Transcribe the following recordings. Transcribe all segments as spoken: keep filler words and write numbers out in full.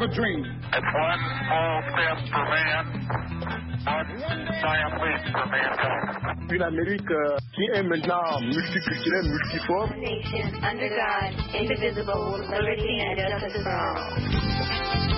a dream. It's one small step for man, one giant leap for mankind. Une Amérique euh, qui est maintenant multiculturelle, multiforme. Nation under God, indivisible, with liberty and justice for all.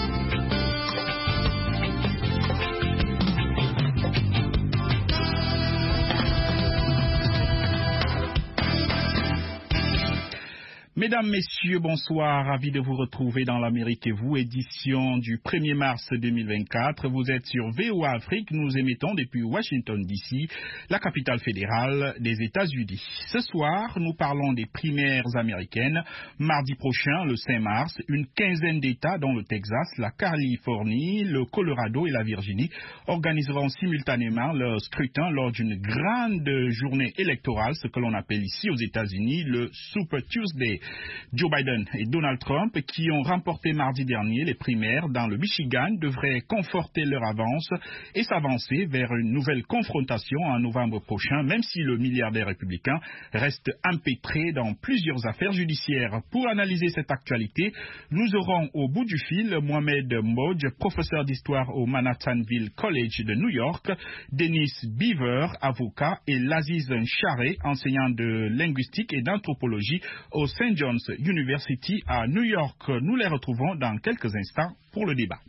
Mesdames, Messieurs, bonsoir, ravi de vous retrouver dans l'Amérique et vous, édition du premier mars deux mille vingt-quatre. Vous êtes sur V O A Afrique, nous émettons depuis Washington D C, la capitale fédérale des États-Unis. Ce soir, nous parlons des primaires américaines. Mardi prochain, le cinq mars, une quinzaine d'États, dont le Texas, la Californie, le Colorado et la Virginie, organiseront simultanément leur scrutin lors d'une grande journée électorale, ce que l'on appelle ici aux États-Unis le Super Tuesday. Joe Biden et Donald Trump, qui ont remporté mardi dernier les primaires dans le Michigan, devraient conforter leur avance et s'avancer vers une nouvelle confrontation en novembre prochain, même si le milliardaire républicain reste empêtré dans plusieurs affaires judiciaires. Pour analyser cette actualité, nous aurons au bout du fil Mohamed Mbodj, professeur d'histoire au Manhattanville College de New York, Dennis Beaver, avocat, et Laziz Nchare, enseignant de linguistique et d'anthropologie au Saint John's University à New York. Nous les retrouvons dans quelques instants pour le débat.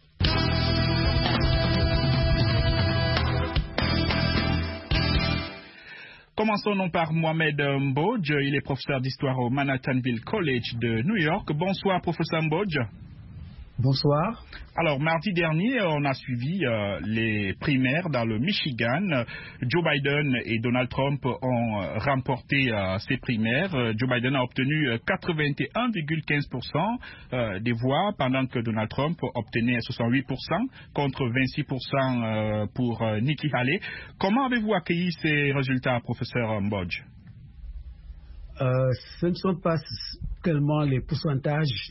Commençons non par Mohamed Mbodj. Il est professeur d'histoire au Manhattanville College de New York. Bonsoir, professeur Mbodj. Bonsoir. Alors, mardi dernier, on a suivi euh, les primaires dans le Michigan. Joe Biden et Donald Trump ont euh, remporté euh, ces primaires. Euh, Joe Biden a obtenu euh, quatre-vingt-un virgule quinze pour cent euh, des voix, pendant que Donald Trump obtenait soixante-huit pour cent contre vingt-six pour cent euh, pour euh, Nikki Haley. Comment avez-vous accueilli ces résultats, professeur Mbodj? Euh, ce ne sont pas tellement les pourcentages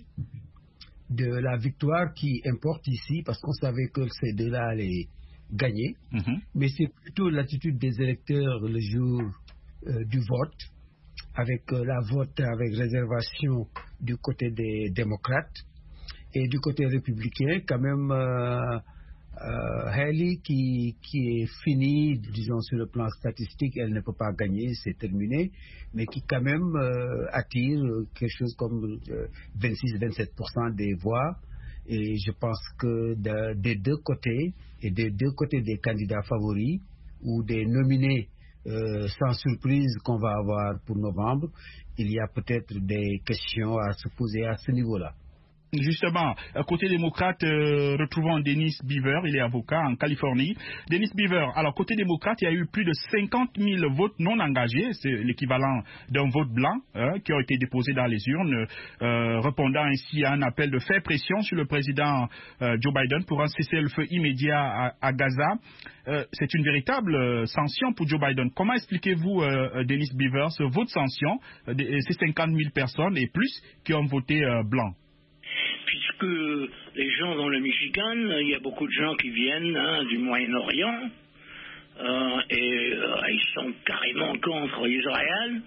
de la victoire qui importe ici, parce qu'on savait que ces deux-là allaient gagner, mm-hmm. mais c'est plutôt l'attitude des électeurs le jour euh, du vote, avec euh, la vote avec réservation du côté des démocrates, et du côté républicain, quand même, euh, euh, Haley qui, qui est finie, disons sur le plan statistique, elle ne peut pas gagner, c'est terminé, mais qui quand même euh, attire quelque chose comme euh, vingt-six à vingt-sept pour cent des voix. Et je pense que de, des deux côtés, et des deux côtés des candidats favoris, ou des nominés euh, sans surprise qu'on va avoir pour novembre, il y a peut-être des questions à se poser à ce niveau-là. Justement, côté démocrate, euh, retrouvons Dennis Beaver, il est avocat en Californie. Dennis Beaver, alors côté démocrate, il y a eu plus de cinquante mille votes non engagés, c'est l'équivalent d'un vote blanc, hein, qui ont été déposés dans les urnes, euh, répondant ainsi à un appel de faire pression sur le président euh, Joe Biden pour un cessez-le-feu immédiat à, à Gaza. Euh, c'est une véritable euh, sanction pour Joe Biden. Comment expliquez-vous, euh, Dennis Beaver, ce vote sanction, euh, de, ces cinquante mille personnes et plus qui ont voté euh, blanc? Puisque les gens dans le Michigan, il y a beaucoup de gens qui viennent hein, du Moyen-Orient euh, et euh, ils sont carrément contre Israël,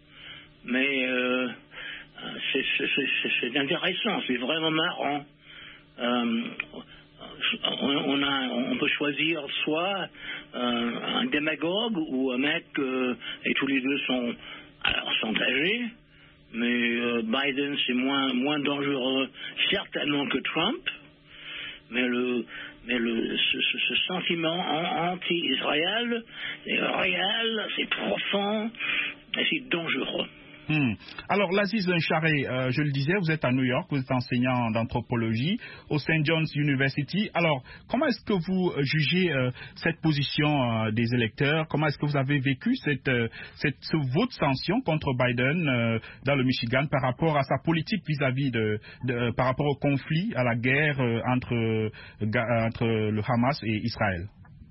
mais euh, c'est, c'est, c'est, c'est intéressant, c'est vraiment marrant. Euh, on, on, a, on peut choisir soit euh, un démagogue ou un mec, euh, et tous les deux sont, alors, sont âgés. Mais euh, Biden, c'est moins, moins dangereux, certainement que Trump. Mais le, mais le, ce, ce, ce sentiment anti-Israël est réel, c'est profond et c'est dangereux. Hmm. Alors, Laziz Nchare, euh, je le disais, vous êtes à New York, vous êtes enseignant d'anthropologie au Saint John's University. Alors, comment est-ce que vous jugez euh, cette position euh, des électeurs? Comment est-ce que vous avez vécu cette, euh, cette, ce vote sanction contre Biden euh, dans le Michigan par rapport à sa politique vis-à-vis de, de euh, par rapport au conflit, à la guerre euh, entre, euh, entre le Hamas et Israël?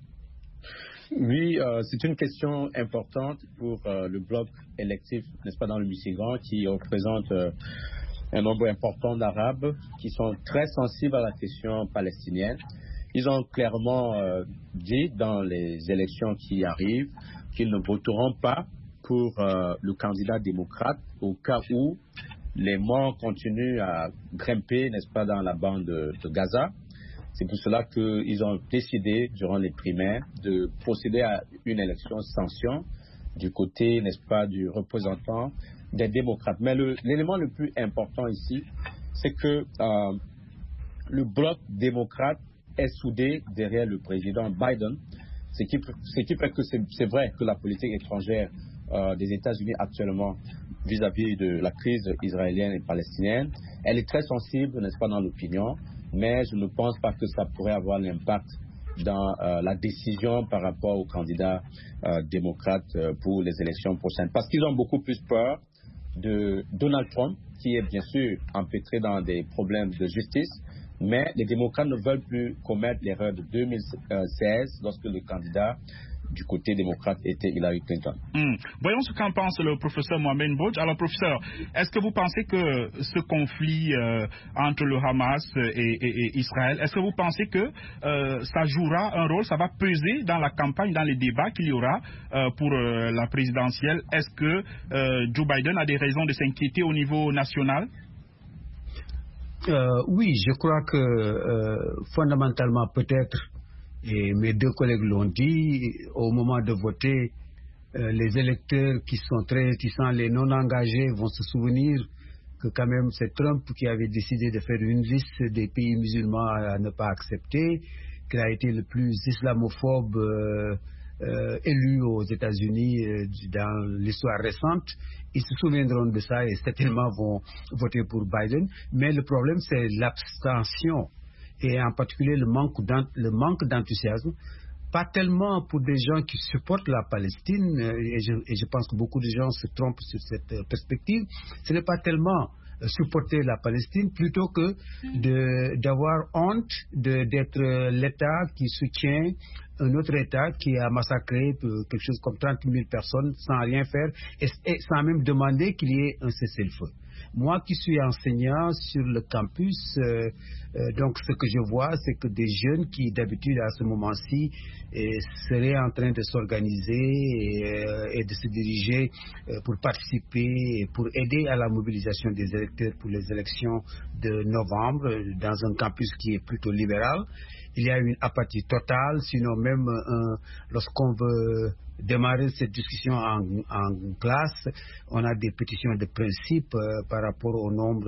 Oui, euh, c'est une question importante pour euh, le bloc électif, n'est-ce pas, dans le Michigan, qui représente euh, un nombre important d'Arabes qui sont très sensibles à la question palestinienne. Ils ont clairement euh, dit dans les élections qui arrivent qu'ils ne voteront pas pour euh, le candidat démocrate au cas où les morts continuent à grimper, n'est-ce pas, dans la bande de, de Gaza. C'est pour cela qu'ils ont décidé, durant les primaires, de procéder à une élection sanction du côté, n'est-ce pas, du représentant des démocrates. Mais le, l'élément le plus important ici, c'est que euh, le bloc démocrate est soudé derrière le président Biden, ce qui, ce qui fait que c'est, c'est vrai que la politique étrangère euh, des États-Unis actuellement vis-à-vis de la crise israélienne et palestinienne, elle est très sensible, n'est-ce pas, dans l'opinion, mais je ne pense pas que ça pourrait avoir l'impact dans euh, la décision par rapport aux candidats euh, démocrates euh, pour les élections prochaines. Parce qu'ils ont beaucoup plus peur de Donald Trump, qui est bien sûr empêtré dans des problèmes de justice, mais les démocrates ne veulent plus commettre l'erreur de deux mille seize, lorsque le candidat du côté démocrate était Hillary Clinton. Mmh. Voyons ce qu'en pense le professeur Mohamed Mbodj. Alors, professeur, est-ce que vous pensez que ce conflit euh, entre le Hamas et, et, et Israël, est-ce que vous pensez que euh, ça jouera un rôle, ça va peser dans la campagne, dans les débats qu'il y aura euh, pour euh, la présidentielle? Est-ce que euh, Joe Biden a des raisons de s'inquiéter au niveau national? Euh, oui, je crois que euh, fondamentalement, peut-être, et mes deux collègues l'ont dit, au moment de voter, euh, les électeurs qui sont très réticents, les non-engagés, vont se souvenir que quand même c'est Trump qui avait décidé de faire une liste des pays musulmans à ne pas accepter, qu'il a été le plus islamophobe euh, euh, élu aux États-Unis euh, dans l'histoire récente. Ils se souviendront de ça et certainement vont voter pour Biden. Mais le problème, c'est l'abstention et en particulier le manque, le manque d'enthousiasme. Pas tellement pour des gens qui supportent la Palestine, et je, et je pense que beaucoup de gens se trompent sur cette perspective. Ce n'est pas tellement supporter la Palestine, plutôt que de, d'avoir honte de, d'être l'État qui soutient un autre État qui a massacré quelque chose comme trente mille personnes sans rien faire et, et sans même demander qu'il y ait un cessez-le-feu. Moi qui suis enseignant sur le campus, euh, euh, donc ce que je vois, c'est que des jeunes qui d'habitude à ce moment-ci euh, seraient en train de s'organiser et, euh, et de se diriger euh, pour participer et pour aider à la mobilisation des électeurs pour les élections de novembre dans un campus qui est plutôt libéral. Il y a une apathie totale, sinon même euh, lorsqu'on veut démarrer cette discussion en, en classe, on a des pétitions de principe euh, par rapport au nombre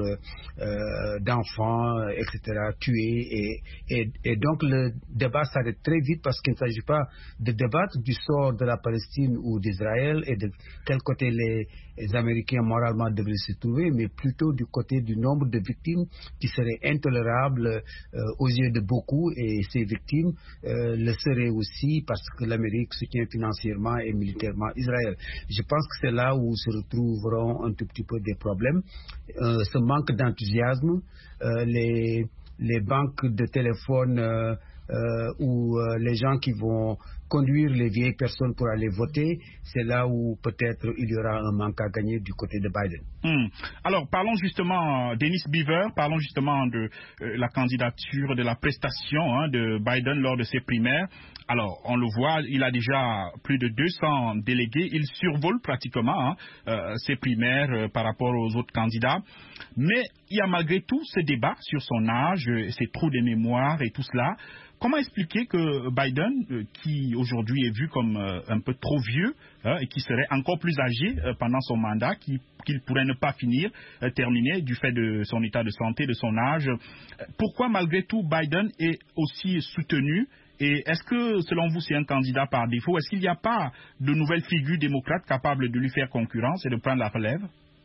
euh, d'enfants, et cetera, tués. Et, et, et donc le débat s'arrête très vite parce qu'il ne s'agit pas de débattre du sort de la Palestine ou d'Israël et de quel côté les, les Américains moralement devraient se trouver, mais plutôt du côté du nombre de victimes qui serait intolérable euh, aux yeux de beaucoup, et ces victimes euh, le seraient aussi parce que l'Amérique soutient financièrement et militairement Israël. Je pense que c'est là où se retrouveront un tout petit peu des problèmes. Euh, ce manque d'enthousiasme, euh, les, les banques de téléphone euh, euh, ou euh, les gens qui vont conduire les vieilles personnes pour aller voter, c'est là où peut-être il y aura un manque à gagner du côté de Biden. Hum. Alors, parlons justement, Dennis Beaver, parlons justement de euh, la candidature, de la prestation hein, de Biden lors de ses primaires. Alors, on le voit, il a déjà plus de deux cents délégués, il survole pratiquement hein, euh, ses primaires euh, par rapport aux autres candidats. Mais il y a malgré tout ce débat sur son âge, ses trous de mémoire et tout cela. Comment expliquer que Biden, euh, qui aujourd'hui est vu comme euh, un peu trop vieux hein, et qui serait encore plus âgé euh, pendant son mandat, qui, qu'il pourrait ne pas finir, euh, terminer du fait de son état de santé, de son âge, euh, pourquoi malgré tout Biden est aussi soutenu? Et est-ce que, selon vous, c'est un candidat par défaut? Est-ce qu'il n'y a pas de nouvelles figures démocrates capables de lui faire concurrence et de prendre la relève?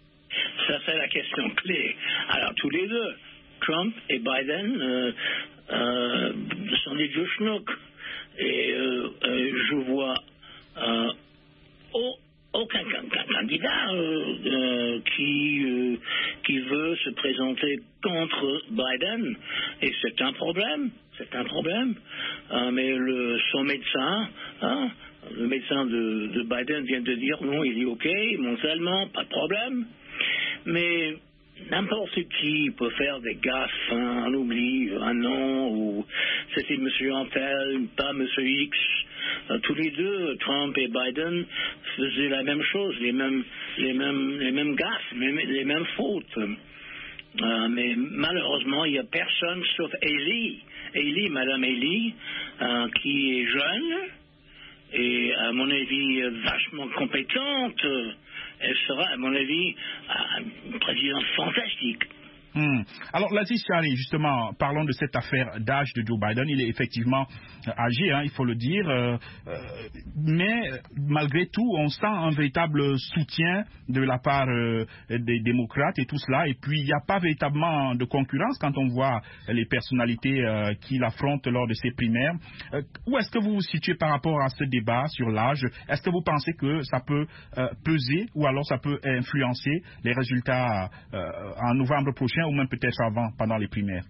Ça, c'est la question clé. Alors, tous les deux, Trump et Biden, euh, euh, sont des vieux schnocks. Et euh, euh, je vois euh, au, aucun candidat euh, euh, qui, euh, qui veut se présenter contre Biden. Et c'est un problème. C'est un problème. Euh, mais le, son médecin, hein, le médecin de, de Biden vient de dire non, il est OK, mentalement, pas de problème. Mais n'importe qui peut faire des gaffes, hein, on oublie un nom, ou c'était M. Antel, pas M. X. Euh, tous les deux, Trump et Biden, faisaient la même chose, les mêmes, les mêmes, les mêmes gaffes, les, les mêmes fautes. Euh, mais malheureusement, il n'y a personne sauf Haley, Haley, Madame Haley, euh, qui est jeune et, à mon avis, vachement compétente. Elle sera, à mon avis, une présidente fantastique. Hmm. Alors, Laziz Charlie, justement, parlons de cette affaire d'âge de Joe Biden. Il est effectivement euh, âgé, hein, il faut le dire, euh, euh, mais malgré tout, on sent un véritable soutien de la part euh, des démocrates et tout cela. Et puis, il n'y a pas véritablement de concurrence quand on voit les personnalités euh, qui l'affrontent lors de ces primaires. Euh, où est-ce que vous vous situez par rapport à ce débat sur l'âge? Est-ce que vous pensez que ça peut euh, peser ou alors ça peut influencer les résultats euh, en novembre prochain, ou même peut-être avant, pendant les primaires?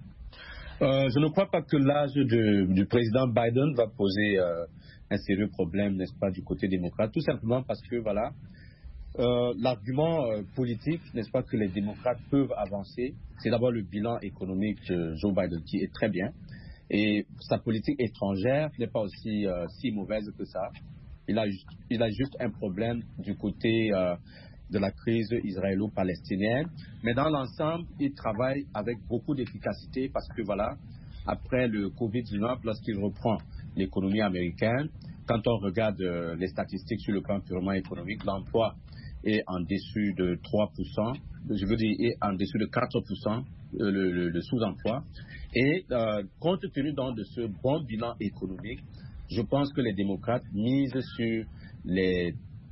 Euh, je ne crois pas que l'âge de, du président Biden va poser euh, un sérieux problème, n'est-ce pas, du côté démocrate, tout simplement parce que, voilà, euh, l'argument euh, politique, n'est-ce pas, que les démocrates peuvent avancer, c'est d'abord le bilan économique de Joe Biden, qui est très bien, et sa politique étrangère n'est pas aussi euh, si mauvaise que ça. Il a, il a juste un problème du côté euh, de la crise israélo-palestinienne. Mais dans l'ensemble, il travaille avec beaucoup d'efficacité parce que, voilà, après le covid dix-neuf, lorsqu'il reprend l'économie américaine, quand on regarde euh, les statistiques sur le plan purement économique, l'emploi est en dessous de trois pour cent, je veux dire, est en dessous de quatre pour cent, euh, le, le, le sous-emploi. Et euh, compte tenu donc de ce bon bilan économique, je pense que les démocrates misent sur les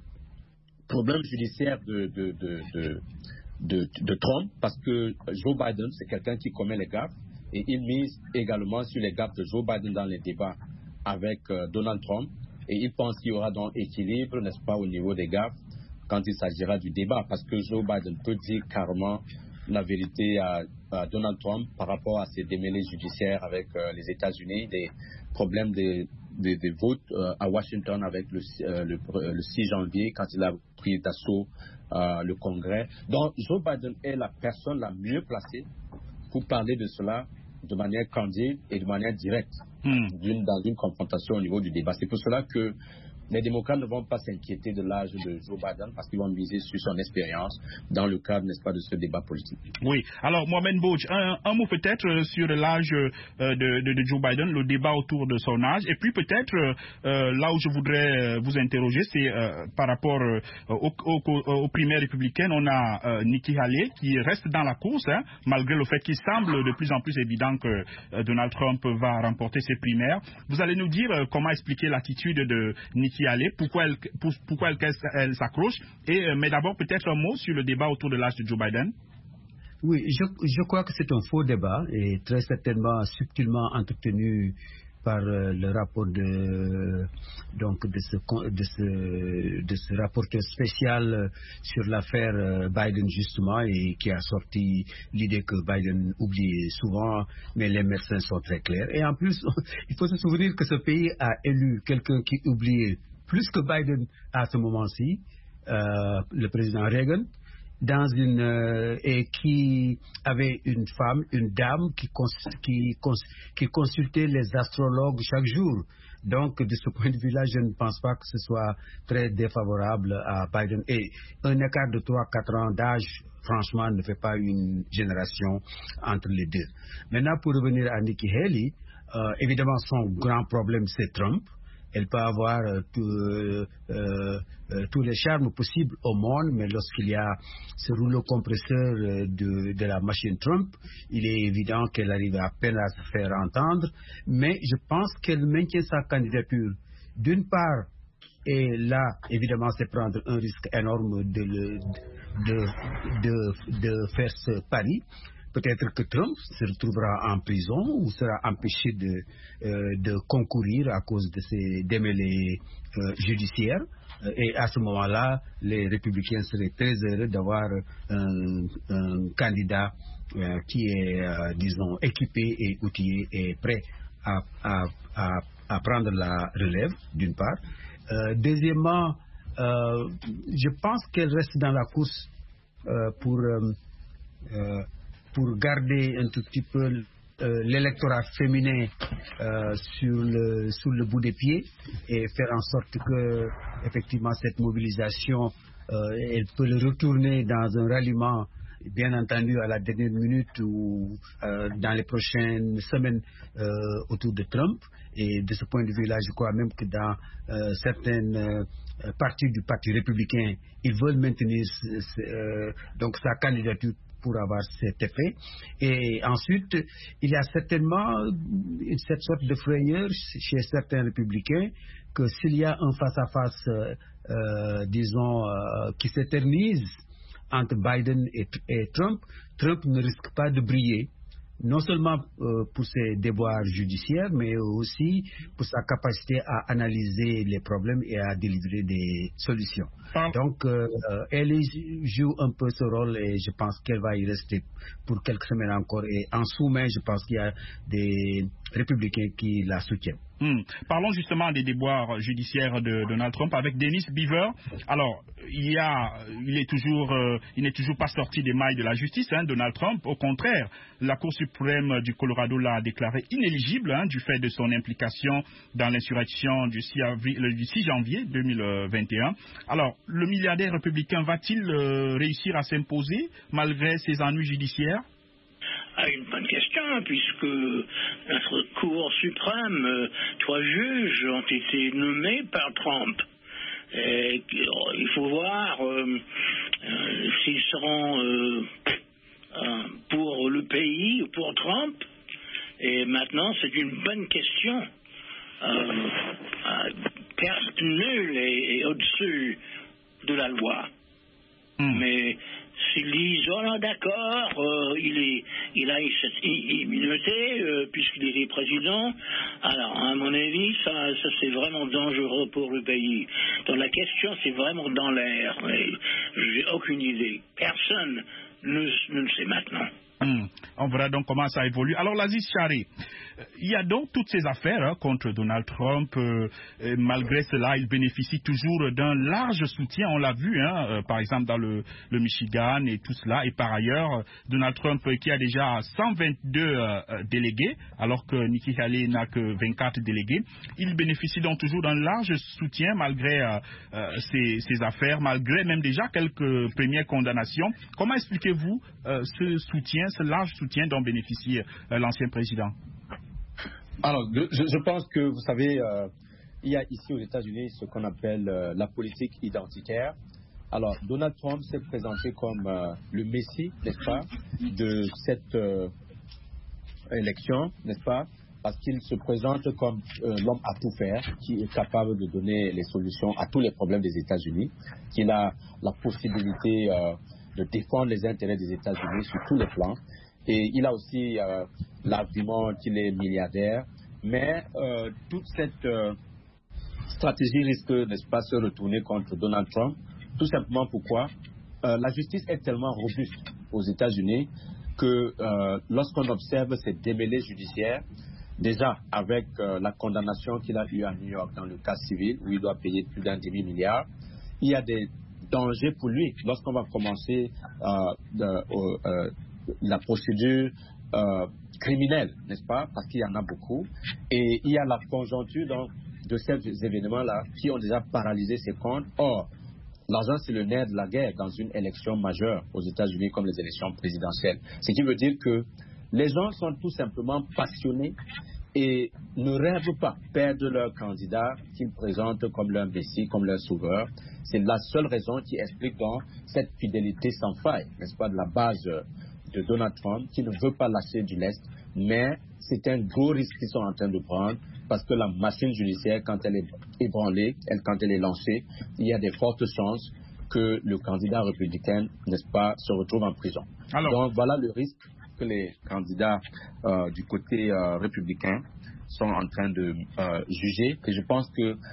problème judiciaire de, de, de, de, de, de Trump, parce que Joe Biden, c'est quelqu'un qui commet les gaffes, et il mise également sur les gaffes de Joe Biden dans les débats avec euh, Donald Trump, et il pense qu'il y aura donc équilibre, n'est-ce pas, au niveau des gaffes, quand il s'agira du débat, parce que Joe Biden peut dire carrément la vérité à, à Donald Trump par rapport à ses démêlés judiciaires avec euh, les États-Unis, des problèmes des Des, des votes euh, à Washington avec le, euh, le, le six janvier quand il a pris d'assaut euh, le Congrès. Donc Joe Biden est la personne la mieux placée pour parler de cela de manière candide et de manière directe mm. d'une, dans une confrontation au niveau du débat. C'est pour cela que les démocrates ne vont pas s'inquiéter de l'âge de Joe Biden parce qu'ils vont miser sur son expérience dans le cadre, n'est-ce pas, de ce débat politique. Oui. Alors, Mohamed Bouch, un, un mot peut-être sur l'âge euh, de, de, de Joe Biden, le débat autour de son âge. Et puis peut-être, euh, là où je voudrais vous interroger, c'est euh, par rapport euh, aux, aux, aux primaires républicaines. On a euh, Nikki Haley qui reste dans la course, hein, malgré le fait qu'il semble de plus en plus évident que euh, Donald Trump va remporter ses primaires. Vous allez nous dire euh, comment expliquer l'attitude de Nikki Haley, pourquoi elle, pour, pourquoi elle, elle s'accroche, et, euh, mais d'abord peut-être un mot sur le débat autour de l'âge de Joe Biden. Oui, je, je crois que c'est un faux débat et très certainement subtilement entretenu par euh, le rapport de donc de ce de ce de ce rapporteur spécial euh, sur l'affaire euh, Biden justement, et qui a sorti l'idée que Biden oublie souvent, mais les médecins sont très clairs. Et en plus, il faut se souvenir que ce pays a élu quelqu'un qui oubliait plus que Biden à ce moment-ci, euh, le président Reagan, dans une euh, et qui avait une femme, une dame qui, cons, qui, cons, qui consultait les astrologues chaque jour. Donc, de ce point de vue-là, je ne pense pas que ce soit très défavorable à Biden. Et un écart de trois à quatre ans d'âge, franchement, ne fait pas une génération entre les deux. Maintenant, pour revenir à Nikki Haley, euh, évidemment, son grand problème, c'est Trump. Elle peut avoir euh, tout, euh, euh, tous les charmes possibles au monde, mais lorsqu'il y a ce rouleau compresseur euh, de, de la machine Trump, il est évident qu'elle arrive à peine à se faire entendre. Mais je pense qu'elle maintient sa candidature. D'une part, et là, évidemment, c'est prendre un risque énorme de, le, de, de, de faire ce pari. Peut-être que Trump se retrouvera en prison ou sera empêché de, euh, de concourir à cause de ses démêlés euh, judiciaires. Et à ce moment-là, les républicains seraient très heureux d'avoir un, un candidat euh, qui est, euh, disons, équipé et outillé et prêt à, à, à, à prendre la relève, d'une part. Euh, deuxièmement, euh, je pense qu'elle reste dans la course euh, pour... Euh, euh, pour garder un tout petit peu euh, l'électorat féminin euh, sur, le, sur le bout des pieds et faire en sorte que effectivement cette mobilisation euh, elle peut le retourner dans un ralliement, bien entendu à la dernière minute ou euh, dans les prochaines semaines euh, autour de Trump. Et de ce point de vue-là, je crois même que dans euh, certaines euh, parties du Parti républicain, ils veulent maintenir euh, donc sa candidature pour avoir cet effet. Et ensuite, il y a certainement une, cette sorte de frayeur chez certains républicains que s'il y a un face-à-face, euh, euh, disons, euh, qui s'éternise entre Biden et, et Trump, Trump ne risque pas de briller, non seulement euh, pour ses déboires judiciaires, mais aussi pour sa capacité à analyser les problèmes et à délivrer des solutions. Ah. Donc, euh, elle joue un peu ce rôle et je pense qu'elle va y rester pour quelques semaines encore. Et en sous-main, je pense qu'il y a des républicains qui la soutiennent. Hmm. Parlons justement des déboires judiciaires de Donald Trump avec Dennis Beaver. Alors, il y a, il est toujours, euh, il n'est toujours pas sorti des mailles de la justice, hein, Donald Trump. Au contraire, la Cour suprême du Colorado l'a déclaré inéligible hein, du fait de son implication dans l'insurrection du six janvier deux mille vingt et un. Alors, le milliardaire républicain va-t-il euh, réussir à s'imposer malgré ses ennuis judiciaires? Ah, une bonne question, puisque notre Cour suprême, euh, trois juges ont été nommés par Trump. Et, euh, il faut voir euh, euh, s'ils seront euh, euh, pour le pays ou pour Trump. Et maintenant, c'est une bonne question. Euh, euh, personne nul est, est au-dessus de la loi. Mm. Mais s'ils disent, oh non, d'accord, euh, il, est, il a cette immunité euh, puisqu'il était président, alors à mon avis, ça, ça c'est vraiment dangereux pour le pays. Donc la question, c'est vraiment dans l'air. J'ai aucune idée. Personne ne, ne le sait maintenant. Mmh. On verra donc comment ça évolue. Alors, l'Aziz Chari, il y a donc toutes ces affaires hein, contre Donald Trump. Euh, et malgré cela, il bénéficie toujours d'un large soutien. On l'a vu, hein, euh, par exemple, dans le, le Michigan et tout cela. Et par ailleurs, Donald Trump euh, qui a déjà cent vingt-deux euh, délégués, alors que Nikki Haley n'a que vingt-quatre délégués. Il bénéficie donc toujours d'un large soutien malgré euh, euh, ces, ces affaires, malgré même déjà quelques premières condamnations. Comment expliquez-vous euh, ce soutien, ce large soutien dont bénéficie euh, l'ancien président? Alors, je, je pense que, vous savez, euh, il y a ici aux États-Unis ce qu'on appelle euh, la politique identitaire. Alors, Donald Trump s'est présenté comme euh, le messie, n'est-ce pas, de cette euh, élection, n'est-ce pas, parce qu'il se présente comme euh, l'homme à tout faire, qui est capable de donner les solutions à tous les problèmes des États-Unis, qu'il a la possibilité euh, de défendre les intérêts des États-Unis sur tous les plans. Et il a aussi euh, l'argument qu'il est milliardaire. Mais euh, toute cette euh, stratégie risque, n'est-ce pas, de se retourner contre Donald Trump. Tout simplement pourquoi euh, la justice est tellement robuste aux États-Unis que euh, lorsqu'on observe ces démêlés judiciaires, déjà avec euh, la condamnation qu'il a eue à New York dans le cas civil, où il doit payer plus d'un demi-milliard, il y a des dangers pour lui lorsqu'on va commencer euh, de, euh, euh, la procédure euh, criminelle, n'est-ce pas, parce qu'il y en a beaucoup, et il y a la conjoncture donc, de ces événements-là qui ont déjà paralysé ses comptes. Or, l'argent, c'est le nerf de la guerre dans une élection majeure aux États-Unis comme les élections présidentielles. Ce qui veut dire que les gens sont tout simplement passionnés et ne rêvent pas perdre leur candidat qu'ils présentent comme leur messie, comme leur sauveur. C'est la seule raison qui explique donc cette fidélité sans faille, n'est-ce pas, de la base de Donald Trump, qui ne veut pas lâcher du lest, mais c'est un gros risque qu'ils sont en train de prendre, parce que la machine judiciaire, quand elle est ébranlée, elle, quand elle est lancée, il y a des fortes chances que le candidat républicain, n'est-ce pas, se retrouve en prison. Alors, donc voilà le risque que les candidats euh, du côté euh, républicain sont en train de euh, juger, et je pense que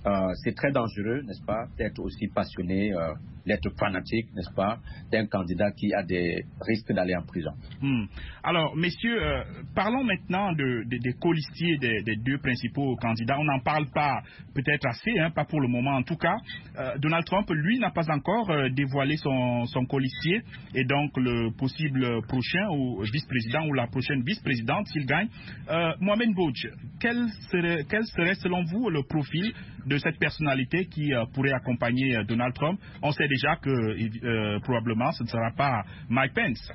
Euh, c'est très dangereux, n'est-ce pas, d'être aussi passionné, euh, d'être fanatique, n'est-ce pas, d'un candidat qui a des risques d'aller en prison. Hmm. Alors, messieurs, euh, parlons maintenant de, de, des colistiers des, des deux principaux candidats. On n'en parle pas peut-être assez, hein, pas pour le moment en tout cas. Euh, Donald Trump, lui, n'a pas encore euh, dévoilé son, son colistier et donc le possible prochain ou vice-président ou la prochaine vice-présidente s'il gagne. Euh, Mohamed Bouch, quel serait, quel serait selon vous le profil de cette personnalité qui euh, pourrait accompagner euh, Donald Trump? On sait déjà que euh, probablement ce ne sera pas Mike Pence.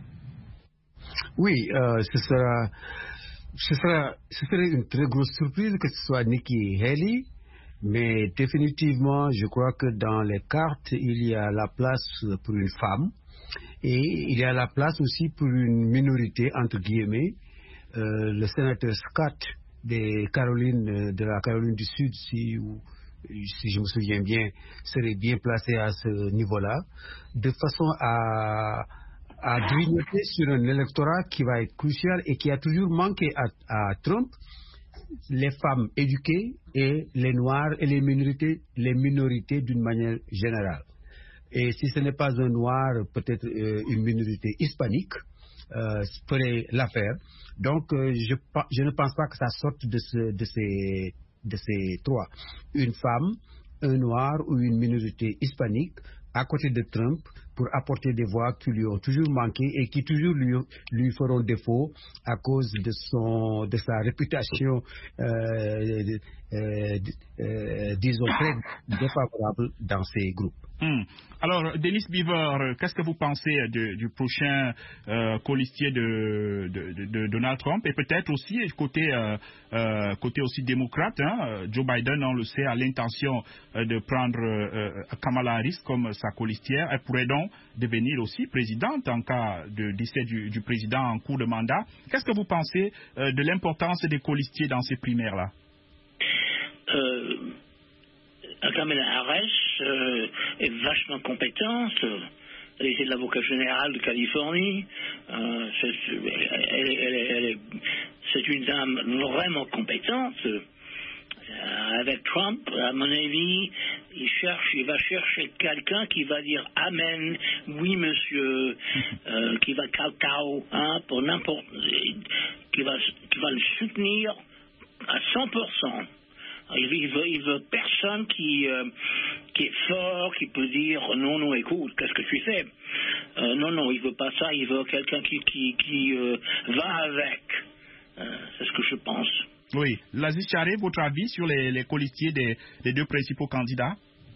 Oui, euh, ce sera, ce sera, ce serait une très grosse surprise que ce soit Nikki Haley, mais définitivement, je crois que dans les cartes, il y a la place pour une femme et il y a la place aussi pour une minorité, entre guillemets. Euh, le sénateur Scott des Carolines, de la Caroline du Sud, si, ou, si je me souviens bien, serait bien placé à ce niveau-là, de façon à, à grignoter sur un électorat qui va être crucial et qui a toujours manqué à, à Trump, les femmes éduquées et les Noirs et les minorités, les minorités d'une manière générale. Et si ce n'est pas un Noir, peut-être euh, une minorité hispanique, euh, ferait l'affaire. Donc, euh, je, je ne pense pas que ça sorte de, ce, de, ces, de ces trois. Une femme, un Noir ou une minorité hispanique à côté de Trump pour apporter des voix qui lui ont toujours manqué et qui toujours lui, lui feront défaut à cause de, son, de sa réputation, euh, euh, euh, disons, très défavorable dans ces groupes. Hmm. Alors, Denis Beaver, qu'est-ce que vous pensez de, du prochain euh, colistier de, de, de, de Donald Trump et peut-être aussi côté, euh, euh, côté aussi démocrate, hein, Joe Biden, on le sait, a l'intention euh, de prendre euh, Kamala Harris comme sa colistière. Elle pourrait donc devenir aussi présidente en cas de décès du, du président en cours de mandat. Qu'est-ce que vous pensez euh, de l'importance des colistiers dans ces primaires-là? euh... Kamala Harris euh, est vachement compétente. Elle était l'avocat général de Californie. Euh, c'est, elle, elle, elle, elle, c'est une dame vraiment compétente. Euh, avec Trump, à mon avis, il cherche, il va chercher quelqu'un qui va dire amen, oui monsieur, euh, qui va cacao, hein, pour n'importe, qui va, qui va le soutenir à cent pour cent. Il veut, il veut personne qui, euh, qui est fort, qui peut dire non, non, écoute, qu'est-ce que tu fais? euh, Non, non, il veut pas ça, il veut quelqu'un qui, qui, qui euh, va avec. Euh, c'est ce que je pense. Oui. Laziz Charé, votre avis sur les, les colistiers des, des deux principaux candidats?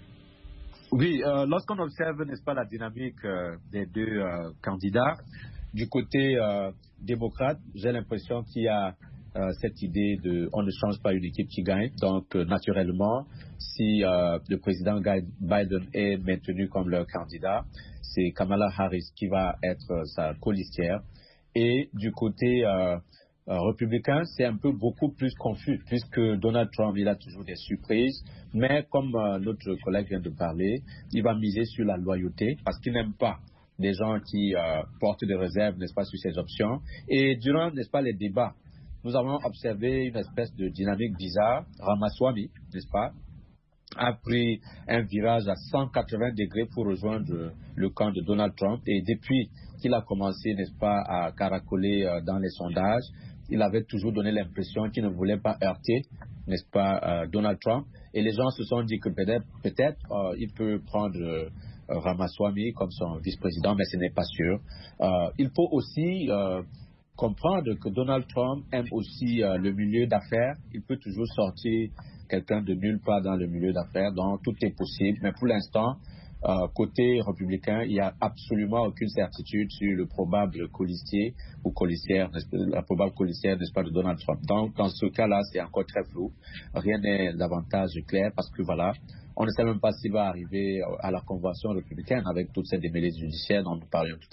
Oui, euh, lorsqu'on observe, n'est-ce pas, la dynamique euh, des deux euh, candidats, du côté euh, démocrate, j'ai l'impression qu'il y a Euh, cette idée de on ne change pas une équipe qui gagne. Donc, euh, naturellement, si euh, le président Biden est maintenu comme leur candidat, c'est Kamala Harris qui va être euh, sa colistière. Et du côté euh, euh, républicain, c'est un peu beaucoup plus confus, puisque Donald Trump, il a toujours des surprises. Mais comme euh, notre collègue vient de parler, il va miser sur la loyauté, parce qu'il n'aime pas des gens qui euh, portent des réserves, n'est-ce pas, sur ces options. Et durant, n'est-ce pas, les débats, nous avons observé une espèce de dynamique bizarre. Ramaswamy, n'est-ce pas, a pris un virage à cent quatre-vingts degrés pour rejoindre le camp de Donald Trump. Et depuis qu'il a commencé, n'est-ce pas, à caracoler dans les sondages, il avait toujours donné l'impression qu'il ne voulait pas heurter, n'est-ce pas, euh, Donald Trump. Et les gens se sont dit que peut-être, peut-être euh, il peut prendre euh, Ramaswamy comme son vice-président, mais ce n'est pas sûr. Euh, il faut aussi euh, comprendre que Donald Trump aime aussi euh, le milieu d'affaires. Il peut toujours sortir quelqu'un de nulle part dans le milieu d'affaires, donc tout est possible. Mais pour l'instant, euh, côté républicain, il n'y a absolument aucune certitude sur le probable colistier ou colistière, la probable colistière, n'est-ce pas, de Donald Trump. Donc, dans ce cas-là, c'est encore très flou. Rien n'est davantage clair parce que voilà, on ne sait même pas s'il va arriver à la convention républicaine avec toutes ces démêlés judiciaires dont nous parlions tout à l'heure.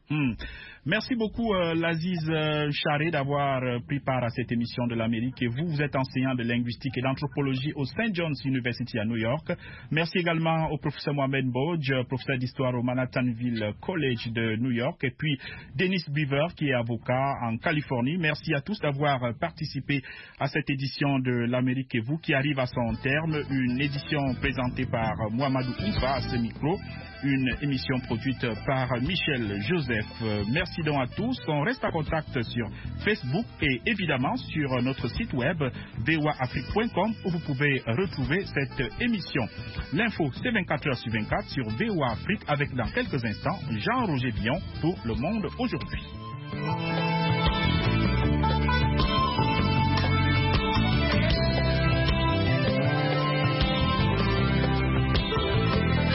Hmm. Merci beaucoup, euh, Laziz euh, Charé, d'avoir euh, pris part à cette émission de l'Amérique. Et vous, vous êtes enseignant de linguistique et d'anthropologie au Saint John's University à New York. Merci également au professeur Mohamed Bodj, professeur d'histoire au Manhattanville College de New York. Et puis, Dennis Beaver, qui est avocat en Californie. Merci à tous d'avoir participé à cette édition de l'Amérique et vous, qui arrive à son terme. Une édition présentée par Mohamedou Oufa à ce micro. Une émission produite par Michel Joseph. Merci donc à tous. On reste en contact sur Facebook et évidemment sur notre site web v o a afrique point com où vous pouvez retrouver cette émission. L'info, c'est vingt-quatre heures sur vingt-quatre sur V O A Afrique avec dans quelques instants Jean-Roger Bion pour Le Monde aujourd'hui.